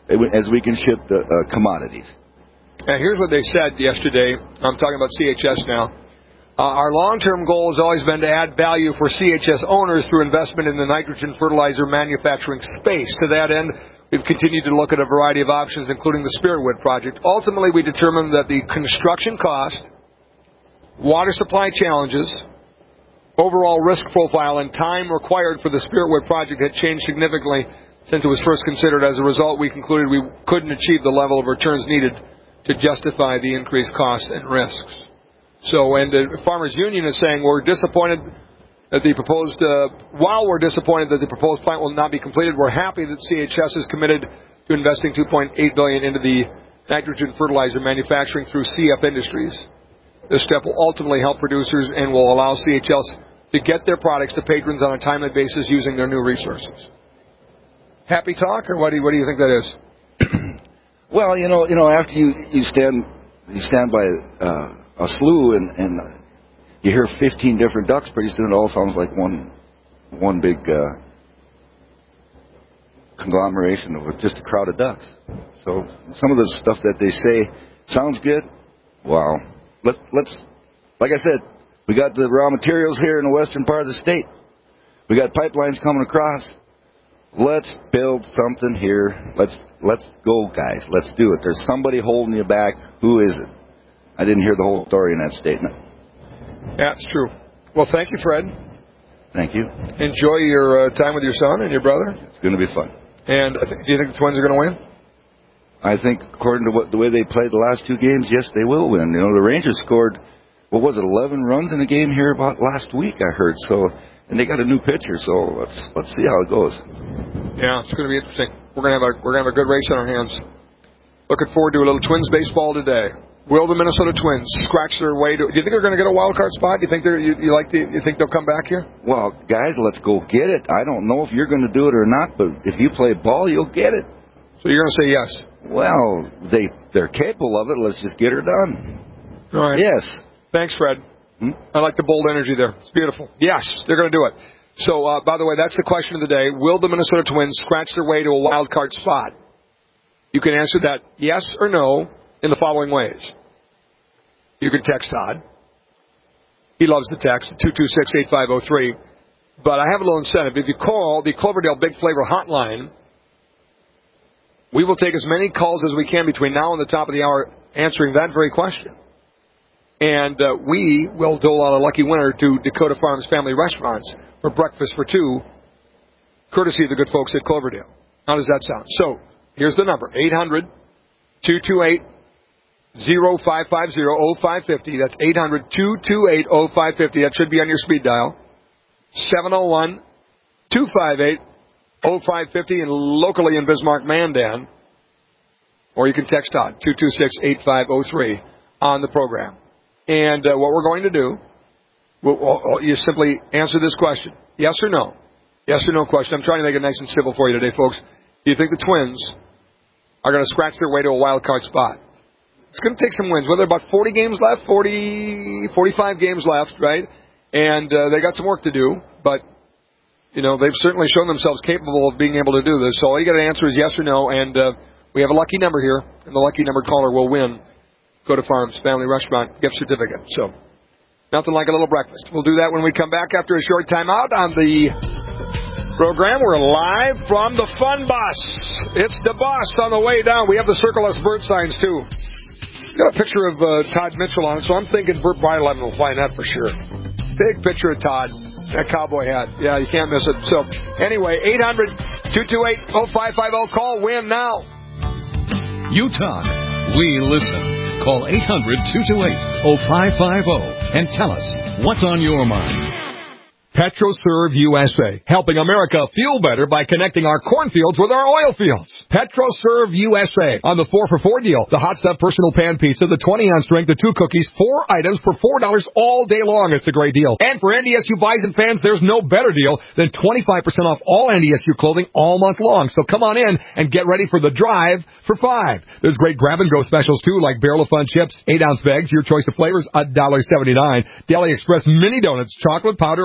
as we can ship the uh, commodities. And here's what they said yesterday. I'm talking about C H S now. Uh, our long-term goal has always been to add value for C H S owners through investment in the nitrogen fertilizer manufacturing space. To that end, we've continued to look at a variety of options, including the Spiritwood project. Ultimately, we determined that the construction cost, water supply challenges, overall risk profile, and time required for the Spiritwood project had changed significantly since it was first considered. As a result, we concluded we couldn't achieve the level of returns needed to justify the increased costs and risks. So, and the Farmers Union is saying we're disappointed that the proposed, uh, while we're disappointed that the proposed plant will not be completed, we're happy that C H S is committed to investing two point eight billion dollars into the nitrogen fertilizer manufacturing through C F Industries. This step will ultimately help producers and will allow C H S to get their products to patrons on a timely basis using their new resources. Happy talk, or what do you, what do you think that is? Well, you know, you know, after you, you stand you stand by uh, a slough and, and uh, you hear fifteen different ducks, pretty soon it all sounds like one one big uh, conglomeration of just a crowd of ducks. So some of the stuff that they say sounds good. Wow. Let's let's like I said, we got the raw materials here in the western part of the state. We got pipelines coming across. Let's build something here. Let's let's go, guys. Let's do it. There's somebody holding you back. Who is it? I didn't hear the whole story in that statement. Yeah, it's true. Well, thank you, Fred. Thank you. Enjoy your uh, time with your son and your brother. It's going to be fun. And uh, do you think the Twins are going to win? I think, according to what the way they played the last two games, yes, they will win. You know, the Rangers scored, what was it, eleven runs in a game here about last week, I heard. So, and they got a new pitcher. So let's let's see how it goes. Yeah, it's going to be interesting. We're going to have a we're going to have a good race on our hands. Looking forward to a little Twins baseball today. Will the Minnesota Twins scratch their way to? Do you think they're going to get a wild card spot? Do you think they're you, you like the, you think they'll come back here? Well, guys, let's go get it. I don't know if you're going to do it or not, but if you play ball, you'll get it. So you're going to say yes? Well, they they're capable of it. Let's just get her done. All right. Yes. Thanks, Fred. Hmm? I like the bold energy there. It's beautiful. Yes, they're going to do it. So, uh, by the way, that's the question of the day. Will the Minnesota Twins scratch their way to a wild card spot? You can answer that yes or no in the following ways. You can text Todd. He loves the text, two two six, eight five zero three. But I have a little incentive. If you call the Cloverdale Big Flavor hotline, we will take as many calls as we can between now and the top of the hour answering that very question. And uh, we will dole out a lucky winner to Dakota Farms Family Restaurants for breakfast for two, courtesy of the good folks at Cloverdale. How does that sound? So, here's the number, eight hundred, two two eight, oh five five oh, oh five five oh. That's eight hundred, two two eight, oh five five oh. That should be on your speed dial. seven oh one, two five eight, oh five five oh, and locally in Bismarck, Mandan. Or you can text Todd, two two six, eight five oh three on the program. And uh, what we're going to do, we'll, we'll, you simply answer this question. Yes or no? Yes or no question. I'm trying to make it nice and simple for you today, folks. Do you think the Twins are going to scratch their way to a wild card spot? It's going to take some wins. Well, there are about forty games left, forty, forty-five games left, right? And uh, they got some work to do, but, you know, they've certainly shown themselves capable of being able to do this. So all you got to answer is yes or no, and uh, we have a lucky number here, and the lucky number caller will win Dakota Farms Family Restaurant gift certificate. So, nothing like a little breakfast. We'll do that when we come back after a short time out on the program. We're live from the Fun Bus. It's the bus on the way down. We have the Circle S bird signs, too. Got a picture of uh, Todd Mitchell on it, so I'm thinking Burt Breileven will find that for sure. Big picture of Todd. That cowboy hat. Yeah, you can't miss it. So, anyway, eight hundred, two two eight, oh five five oh. Call, win now. You talk. We listen. Call eight hundred, two two eight, oh five five oh and tell us what's on your mind. PetroServe U S A, helping America feel better by connecting our cornfields with our oil fields. PetroServe U S A on the four for four deal. The Hot Stuff Personal Pan Pizza, the twenty ounce drink, the two cookies, four items for four dollars all day long. It's a great deal. And for N D S U buys and fans, there's no better deal than twenty-five percent off all N D S U clothing all month long. So come on in and get ready for the drive for five. There's great grab-and-go specials, too, like Barrel of Fun chips, eight ounce bags, your choice of flavors, one dollar seventy-nine. Deli Express mini donuts, chocolate powder or crunch,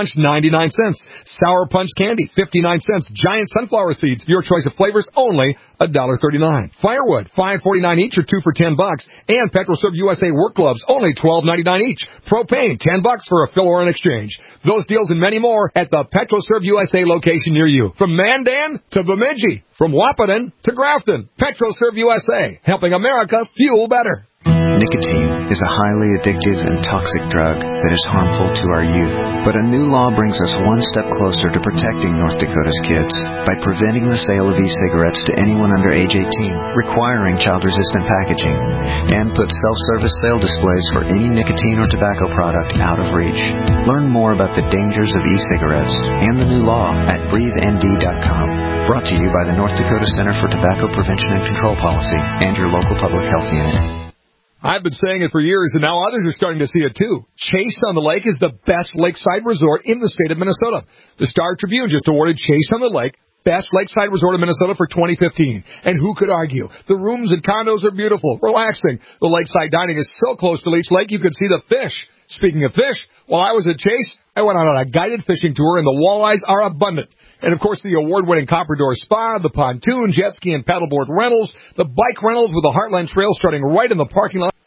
Punch, ninety-nine cents. Sour Punch Candy, fifty-nine cents. Giant Sunflower Seeds, your choice of flavors, only one dollar thirty-nine. Firewood, five forty-nine each or two for ten bucks. And PetroServe U S A work gloves, only twelve ninety-nine each. Propane, ten bucks for a fill or an exchange. Those deals and many more at the PetroServe U S A location near you. From Mandan to Bemidji, from Wahpeton to Grafton, PetroServe U S A, helping America fuel better. Nicotine is a highly addictive and toxic drug that is harmful to our youth. But a new law brings us one step closer to protecting North Dakota's kids by preventing the sale of e-cigarettes to anyone under age eighteen, requiring child-resistant packaging, and put self-service sale displays for any nicotine or tobacco product out of reach. Learn more about the dangers of e-cigarettes and the new law at breathe N D dot com. Brought to you by the North Dakota Center for Tobacco Prevention and Control Policy and your local public health unit. I've been saying it for years, and now others are starting to see it, too. Chase on the Lake is the best lakeside resort in the state of Minnesota. The Star Tribune just awarded Chase on the Lake Best Lakeside Resort in Minnesota for twenty fifteen. And who could argue? The rooms and condos are beautiful, relaxing. The lakeside dining is so close to Leech Lake you could see the fish. Speaking of fish, while I was at Chase, I went on a guided fishing tour, and the walleyes are abundant. And, of course, the award-winning Copper Door Spa, the pontoon, jet ski, and paddleboard rentals, the bike rentals with the Heartland Trail starting right in the parking lot.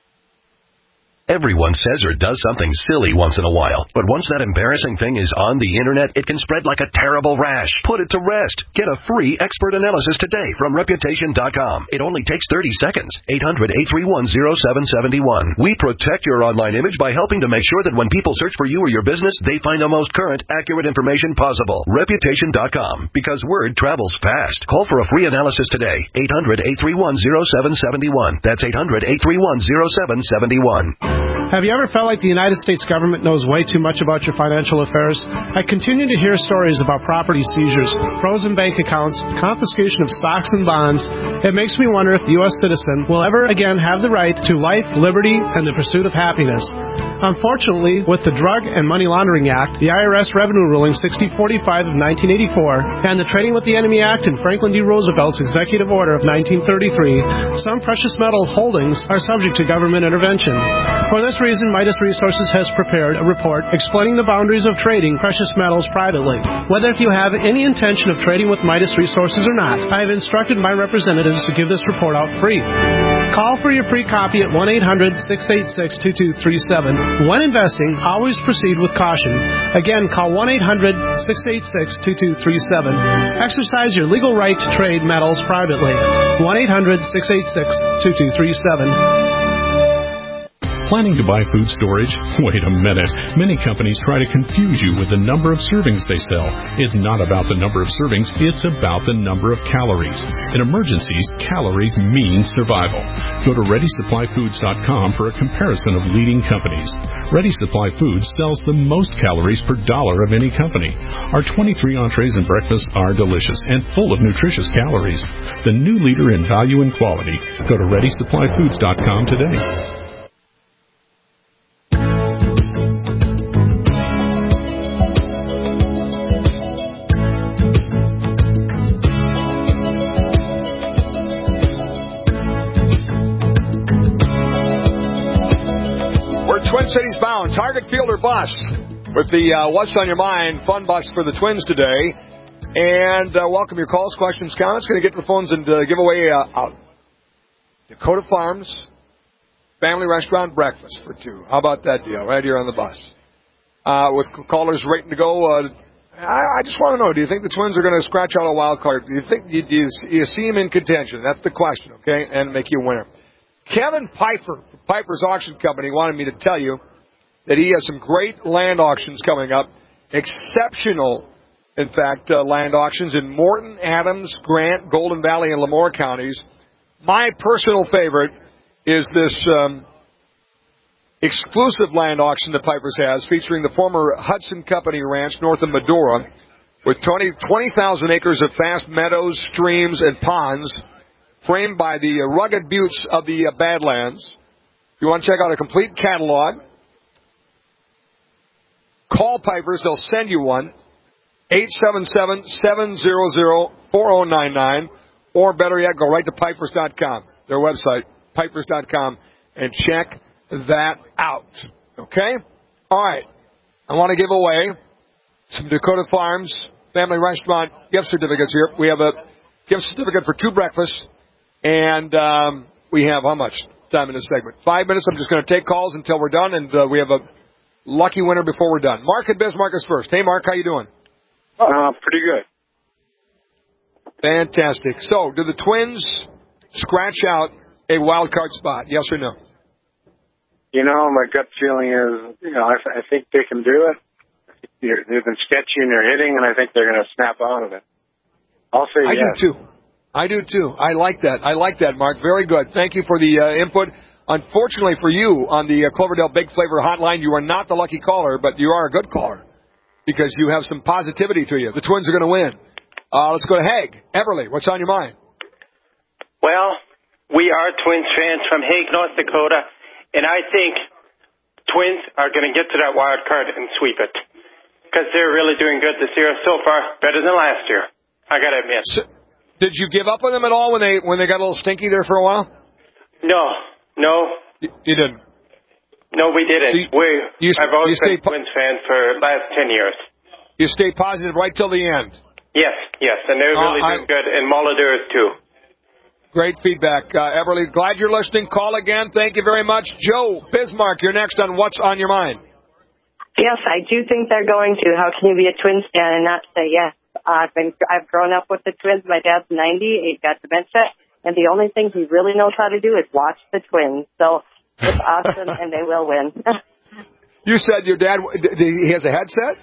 Everyone says or does something silly once in a while, but once that embarrassing thing is on the internet, it can spread like a terrible rash. Put it to rest. Get a free expert analysis today from reputation dot com. It only takes thirty seconds. eight hundred, eight three one, oh seven seven one. We protect your online image by helping to make sure that when people search for you or your business, they find the most current, accurate information possible. reputation dot com, because word travels fast. Call for a free analysis today. eight hundred, eight three one, oh seven seven one. That's eight hundred, eight three one, oh seven seven one. Have you ever felt like the United States government knows way too much about your financial affairs? I continue to hear stories about property seizures, frozen bank accounts, confiscation of stocks and bonds. It makes me wonder if the U S citizen will ever again have the right to life, liberty, and the pursuit of happiness. Unfortunately, with the Drug and Money Laundering Act, the I R S Revenue Ruling sixty forty-five of nineteen eighty-four, and the Trading with the Enemy Act and Franklin D. Roosevelt's Executive Order of nineteen thirty-three, some precious metal holdings are subject to government intervention. For this reason, Midas Resources has prepared a report explaining the boundaries of trading precious metals privately. Whether if you have any intention of trading with Midas Resources or not, I have instructed my representatives to give this report out free. Call for your free copy at one eight hundred, six eight six, two two three seven. When investing, always proceed with caution. Again, call one eight hundred, six eight six, two two three seven. Exercise your legal right to trade metals privately. one eight hundred, six eight six, two two three seven. Planning to buy food storage? Wait a minute. Many companies try to confuse you with the number of servings they sell. It's not about the number of servings, it's about the number of calories. In emergencies, calories mean survival. Go to ready supply foods dot com for a comparison of leading companies. Ready Supply Foods sells the most calories per dollar of any company. Our twenty-three entrees and breakfasts are delicious and full of nutritious calories. The new leader in value and quality. Go to ready supply foods dot com today. Twin Cities bound, Target Fielder bus with the uh, What's on Your Mind fun bus for the Twins today. And uh, welcome your calls, questions, comments. Going to get to the phones and uh, give away uh, uh, Dakota Farms Family Restaurant breakfast for two. How about that deal right here on the bus? Uh, with callers waiting to go. Uh, I, I just want to know, do you think the Twins are going to scratch out a wild card? Do you think you, do you, you see them in contention? That's the question, okay? And make you a winner. Kevin Piper from Piper's Auction Company wanted me to tell you that he has some great land auctions coming up. Exceptional, in fact, uh, land auctions in Morton, Adams, Grant, Golden Valley, and Lemoore counties. My personal favorite is this um, exclusive land auction that Piper's has, featuring the former Hudson Company Ranch north of Medora, with twenty thousand acres of vast meadows, streams, and ponds, framed by the rugged buttes of the uh, Badlands. If you want to check out a complete catalog, call Piper's. They'll send you one. eight seven seven, seven hundred, four oh nine nine. Or better yet, go right to Pipers dot com, their website, Pipers dot com, and check that out. Okay? All right. I want to give away some Dakota Farms Family Restaurant gift certificates here. We have a gift certificate for two breakfasts, and um, we have how much time in this segment? Five minutes. I'm just going to take calls until we're done, and uh, we have a lucky winner before we're done. Mark at Bismarck is first. Hey, Mark, how you doing? Uh, pretty good. Fantastic. So, do the Twins scratch out a wild card spot? Yes or no? You know, my gut feeling is, you know, I, I think they can do it. They're, they've been sketchy in their hitting, and I think they're going to snap out of it. I'll say I yes. do too. I do too. I like that. I like that, Mark. Very good. Thank you for the uh, input. Unfortunately for you, on the uh, Cloverdale Big Flavor Hotline, you are not the lucky caller, but you are a good caller because you have some positivity to you. The Twins are going to win. Uh, let's go to Hague. Everly, what's on your mind? Well, we are Twins fans from Hague, North Dakota, and I think Twins are going to get to that wild card and sweep it because they're really doing good this year so far, better than last year. I got to admit. So, did you give up on them at all when they when they got a little stinky there for a while? No, no. You, you didn't? No, we didn't. So you, we, you, I've always been a Twins fan for the last ten years. You stay positive right till the end. Yes, yes, and they're really uh, doing I, good, and Mullader too. Great feedback, uh, Everly. Glad you're listening. Call again. Thank you very much. Joe Bismarck, you're next on What's on Your Mind. Yes, I do think they're going to. How can you be a Twins fan and not say yes? Uh, I've been, I've grown up with the Twins. My dad's ninety. He's got dementia. And the only thing he really knows how to do is watch the Twins. So it's awesome, and they will win. You said your dad, he has a headset?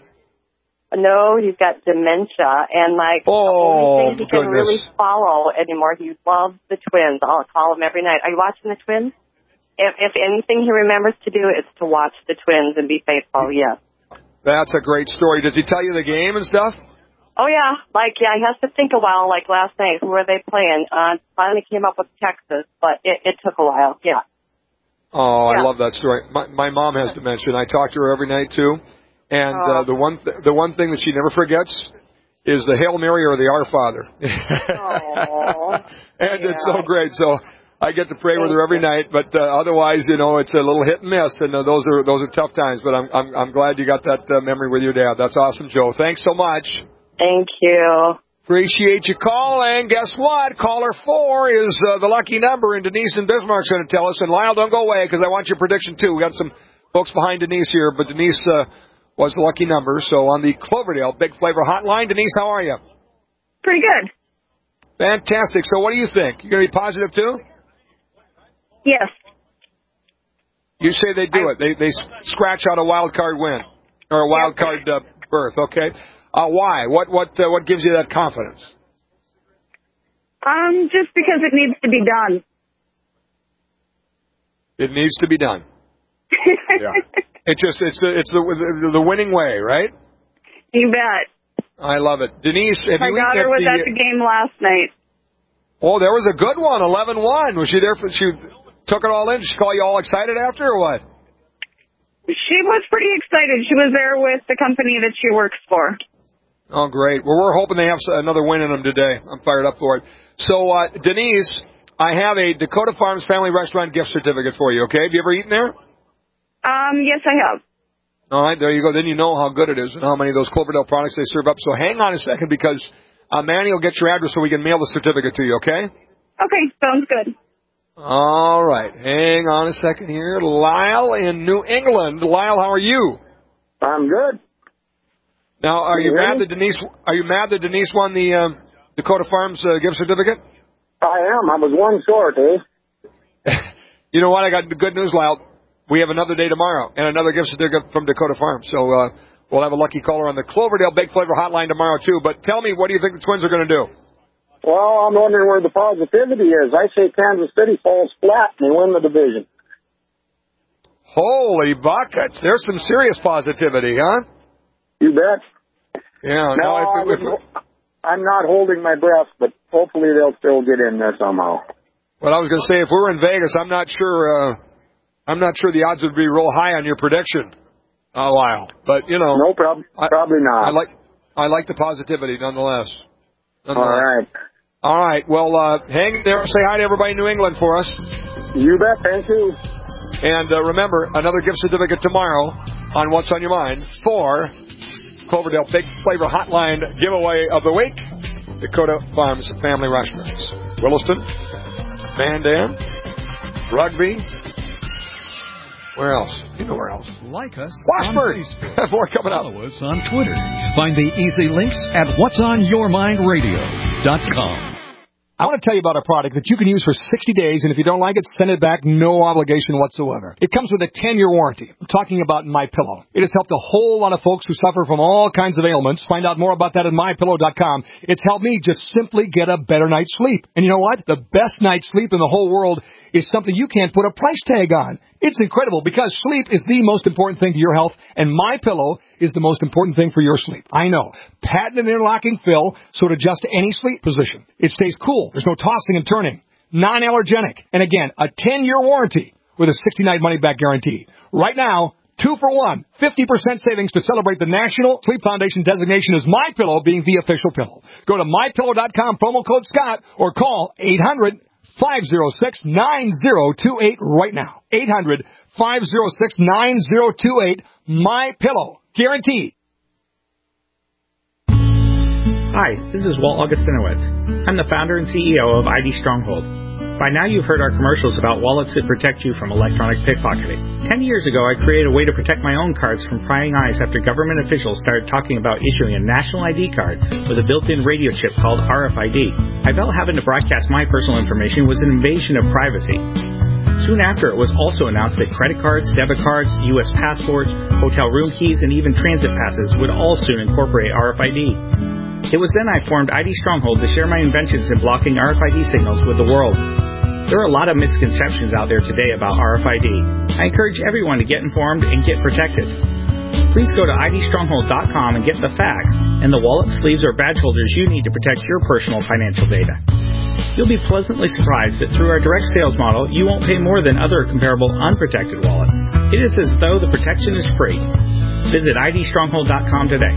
No, he's got dementia. And, like, oh, the only thing he can goodness. really follow anymore, he loves the Twins. I'll call him every night. Are you watching the Twins? If, if anything he remembers to do, it's to watch the Twins and be faithful, yes. That's a great story. Does he tell you the game and stuff? Oh, yeah. Like, yeah, he has to think a while, like last night. Who are they playing? Uh, finally came up with Texas, but it, it took a while, yeah. Oh, yeah. I love that story. My, my mom has dementia, and I talk to her every night, too. And oh. uh, the one th- the one thing that she never forgets is the Hail Mary or the Our Father. And yeah. It's so great. So I get to pray with her every night, but uh, otherwise, you know, it's a little hit and miss, and uh, those are those are tough times. But I'm I'm, I'm glad you got that uh, memory with your dad. That's awesome, Joe. Thanks so much. Thank you. Appreciate you calling. Guess what? Caller four is uh, the lucky number, and Denise and Bismarck's going to tell us. And Lyle, don't go away because I want your prediction too. We got some folks behind Denise here, but Denise uh, was the lucky number. So on the Cloverdale Big Flavor Hotline, Denise, how are you? Pretty good. Fantastic. So what do you think? You going to be positive too? Yes. You say they do it. They they scratch out a wild card win or a wild yep. card uh, berth. Okay. Uh, why? What what uh, what gives you that confidence? Um, just because it needs to be done. It needs to be done. Yeah. It just it's it's the the winning way, right? You bet. I love it, Denise. Have My you daughter at was the, at the game last night. Oh, there was a good one, eleven one. Was she there for? She took it all in. Did she call you all excited after, or what? She was pretty excited. She was there with the company that she works for. Oh, great. Well, we're hoping they have another win in them today. I'm fired up for it. So, uh, Denise, I have a Dakota Farms Family Restaurant gift certificate for you, okay? Have you ever eaten there? Um, yes, I have. All right, there you go. Then you know how good it is and how many of those Cloverdale products they serve up. So hang on a second because uh, Manny will get your address so we can mail the certificate to you, okay? Okay, sounds good. All right. Hang on a second here. Lyle in New England. Lyle, how are you? I'm good. Now, are you, you mad that Denise? Are you mad that Denise won the um, Dakota Farms uh, gift certificate? I am. I was one short, eh? You know what? I got good news, Lyle. We have another day tomorrow and another gift certificate from Dakota Farms. So uh, we'll have a lucky caller on the Cloverdale Big Flavor Hotline tomorrow too. But tell me, what do you think the Twins are going to do? Well, I'm wondering where the positivity is. I say Kansas City falls flat and they win the division. Holy buckets! There's some serious positivity, huh? You bet. Yeah. No, no if, if, if, I'm not holding my breath, but hopefully they'll still get in there somehow. Well, I was going to say, if we were in Vegas, I'm not sure. Uh, I'm not sure the odds would be real high on your prediction, uh, Lyle. But you know, no problem. Probably not. I like. I like the positivity, nonetheless. nonetheless. All right. All right. Well, uh, hang there. Say hi to everybody in New England for us. You bet. Thank you. And uh, remember, another gift certificate tomorrow on What's on Your Mind for Cloverdale Big Flavor Hotline giveaway of the week. Dakota Farms Family Restaurants. Williston, Van Dam, Rugby. Where else? You know where else. Like us Washburn. on Facebook. More coming up. Follow us on Twitter. Find the easy links at whats on your mind radio dot com. I want to tell you about a product that you can use for sixty days, and if you don't like it, send it back, no obligation whatsoever. It comes with a ten-year warranty. I'm talking about MyPillow. It has helped a whole lot of folks who suffer from all kinds of ailments. Find out more about that at my pillow dot com. It's helped me just simply get a better night's sleep. And you know what? The best night's sleep in the whole world is something you can't put a price tag on. It's incredible because sleep is the most important thing to your health, and MyPillow is the most important thing for your sleep. I know. Patented interlocking fill, so it adjusts to any sleep position. It stays cool. There's no tossing and turning. Non-allergenic. And again, a ten-year warranty with a sixty-night money-back guarantee. Right now, two for one, fifty percent savings to celebrate the National Sleep Foundation designation as MyPillow being the official pillow. Go to my pillow dot com, promo code Scott, or call eight hundred, five oh six, nine oh two eight right now. eight hundred, five oh six, nine oh two eight. MyPillow. Guaranteed. Hi, this is Walt Augustinowitz. I'm the founder and C E O of I D Stronghold. By now you've heard our commercials about wallets that protect you from electronic pickpocketing. Ten years ago, I created a way to protect my own cards from prying eyes after government officials started talking about issuing a national I D card with a built-in radio chip called R F I D. I felt having to broadcast my personal information was an invasion of privacy. Soon after, it was also announced that credit cards, debit cards, U S passports, hotel room keys, and even transit passes would all soon incorporate R F I D. It was then I formed I D Stronghold to share my inventions in blocking R F I D signals with the world. There are a lot of misconceptions out there today about R F I D. I encourage everyone to get informed and get protected. Please go to I D stronghold dot com and get the facts and the wallet, sleeves, or badge holders you need to protect your personal financial data. You'll be pleasantly surprised that through our direct sales model, you won't pay more than other comparable unprotected wallets. It is as though the protection is free. Visit I D stronghold dot com today.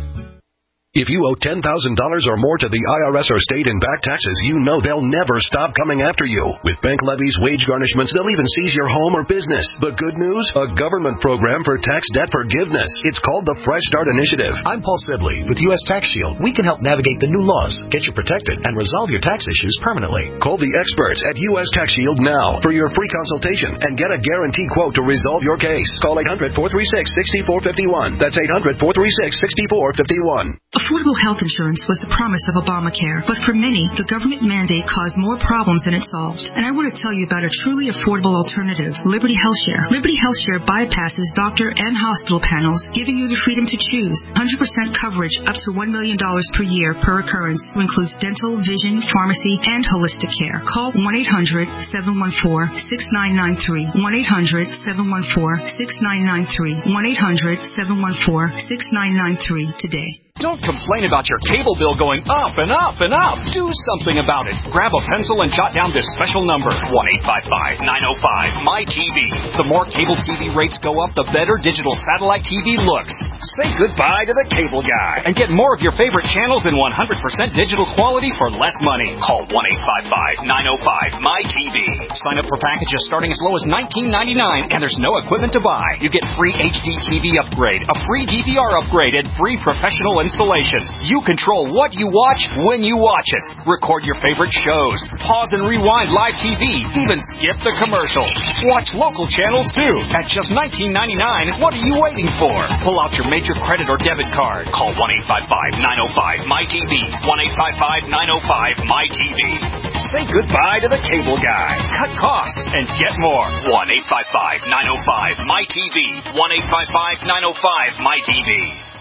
If you owe ten thousand dollars or more to the I R S or state in back taxes, you know they'll never stop coming after you. With bank levies, wage garnishments, they'll even seize your home or business. But good news? A government program for tax debt forgiveness. It's called the Fresh Start Initiative. I'm Paul Sibley with U S Tax Shield. We can help navigate the new laws, get you protected, and resolve your tax issues permanently. Call the experts at U S Tax Shield now for your free consultation and get a guaranteed quote to resolve your case. Call eight hundred, four three six, six four five one. That's eight hundred, four three six, six four five one. Affordable health insurance was the promise of Obamacare, but for many, the government mandate caused more problems than it solved. And I want to tell you about a truly affordable alternative, Liberty HealthShare. Liberty HealthShare bypasses doctor and hospital panels, giving you the freedom to choose. one hundred percent coverage up to one million dollars per year per occurrence, who includes dental, vision, pharmacy, and holistic care. Call one eight hundred, seven one four, six nine nine three. one eight hundred, seven one four, six nine nine three. one eight hundred, seven one four, six nine nine three today. Don't complain about your cable bill going up and up and up. Do something about it. Grab a pencil and jot down this special number, one eight five five, nine oh five, M Y T V. The more cable T V rates go up, the better digital satellite T V looks. Say goodbye to the cable guy and get more of your favorite channels in one hundred percent digital quality for less money. Call one eight five five, nine oh five, M Y T V. Sign up for packages starting as low as nineteen ninety-nine, and there's no equipment to buy. You get free H D T V upgrade, a free D V R upgrade, and free professional installation. You control what you watch when you watch it. Record your favorite shows. Pause and rewind live T V. Even skip the commercials. Watch local channels too. At just nineteen ninety-nine, what are you waiting for? Pull out your major credit or debit card. Call one eight five five, nine oh five, M Y T V. one eight five five, nine oh five, M Y T V. Say goodbye to the cable guy. Cut costs and get more. one eight five five, nine oh five, M Y T V. one eight five five, nine oh five, M Y T V.